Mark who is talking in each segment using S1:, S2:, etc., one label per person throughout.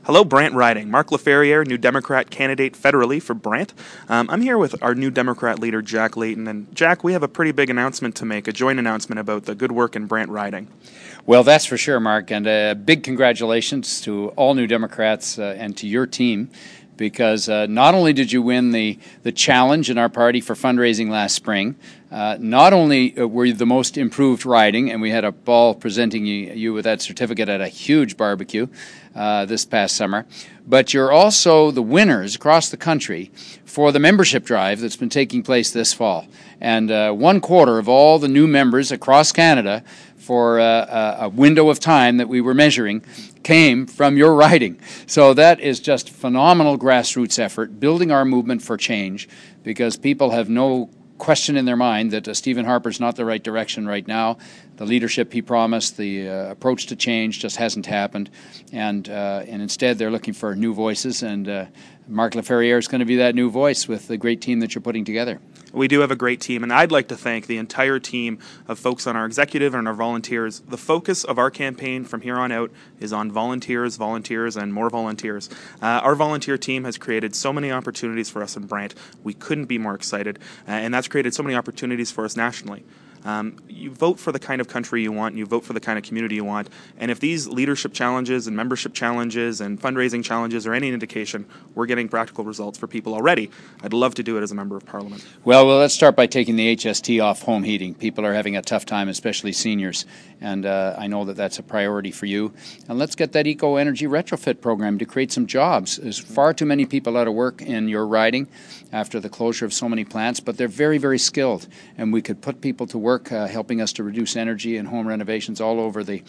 S1: Hello, Brant Riding. Mark LaFerriere, New Democrat candidate federally for Brant. I'm here with our New Democrat leader, Jack Layton. And Jack, we have a pretty big announcement to make, a joint announcement about the good work in Brant Riding.
S2: Well, that's for sure, Mark. And a big congratulations to all New Democrats and to your team, because not only did you win the challenge in our party for fundraising last spring, not only were you the most improved riding, and we had a ball presenting you with that certificate at a huge barbecue this past summer, but you're also the winners across the country for the membership drive that's been taking place this fall. And 1/4 of all the new members across Canada for a window of time that we were measuring came from your riding. So that is just phenomenal grassroots effort, building our movement for change, because people have no question in their mind that Stephen Harper's not the right direction right now. The leadership he promised, the approach to change just hasn't happened, and instead they're looking for new voices, and Mark LaFerriere is going to be that new voice with the great team that you're putting together.
S1: We do have a great team, and I'd like to thank the entire team of folks on our executive and our volunteers. The focus of our campaign from here on out is on volunteers, and more volunteers. Our volunteer team has created so many opportunities for us in Brant. We couldn't be more excited, and that's created so many opportunities for us nationally. You vote for the kind of country you want, and you vote for the kind of community you want, and if these leadership challenges and membership challenges and fundraising challenges are any indication, we're getting practical results for people already. I'd love to do it as a member of Parliament.
S2: Well, let's start by taking the HST off home heating. People are having a tough time, especially seniors, and I know that that's a priority for you. And let's get that eco-energy retrofit program to create some jobs. There's far too many people out of work in your riding after the closure of so many plants, but they're very, very skilled, and we could put people to work helping us to reduce energy and home renovations all over the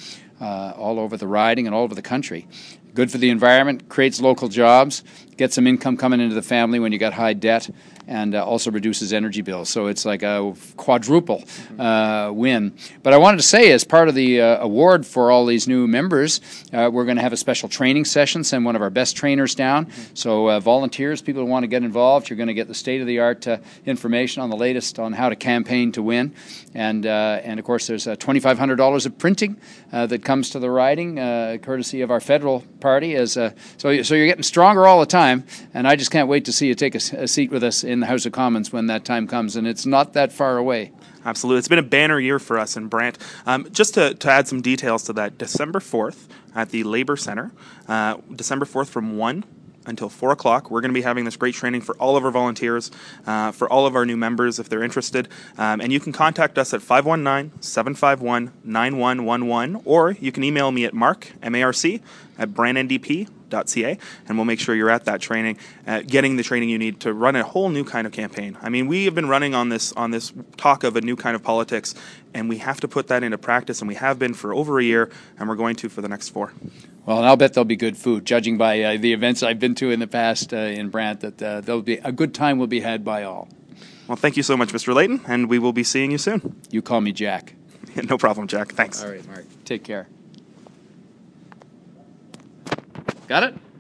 S2: riding and all over the country. Good for the environment, creates local jobs, gets some income coming into the family when you got high debt, and also reduces energy bills. So it's like a quadruple win. But I wanted to say, as part of the award for all these new members, we're going to have a special training session, send one of our best trainers down. So volunteers, people who want to get involved, you're going to get the state-of-the-art information on the latest on how to campaign to win. And of course, there's $2,500 of printing that comes to the riding, courtesy of our federal party. So you're getting stronger all the time, and I just can't wait to see you take a seat with us in the House of Commons when that time comes, and it's not that far away.
S1: Absolutely. It's been a banner year for us in Brant. Just to add some details to that, December 4th at the Labour Centre, December 4th from 1 until 4 o'clock, we're going to be having this great training for all of our volunteers, for all of our new members if they're interested. And you can contact us at 519-751-9111, or you can email me at marc, M-A-R-C, at brantndp.ca, and we'll make sure you're at that training, getting the training you need to run a whole new kind of campaign. I mean, we have been running on this talk of a new kind of politics, and we have to put that into practice, and we have been for over a year, and we're going to for the next 4.
S2: Well, and I'll bet there'll be good food, judging by the events I've been to in the past in Brant, that there'll be a good time will be had by all.
S1: Well, thank you so much, Mr. Layton, and we will be seeing you soon.
S2: You call me Jack.
S1: No problem, Jack. Thanks.
S2: All right, Mark. Take care. Got it?